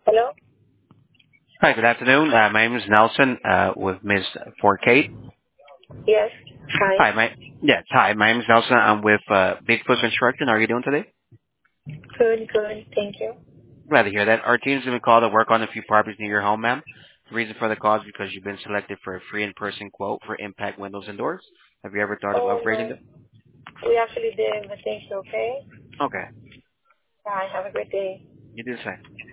Hello? Hi, good afternoon. My name is Nelson with Ms. Forcade. Yes. Hi. Hi, my name is Nelson. I'm with Bigfoot Construction. How are you doing today? Good, good. Thank you. Glad to hear that. Our team's going to call to work on a few properties near your home, ma'am. The reason for the call is because you've been selected for a free in-person quote for impact windows and doors. Have you ever thought of Oh, upgrading no. them? We actually did, but thanks, okay? Okay, Bye. Have a great day. you do the same.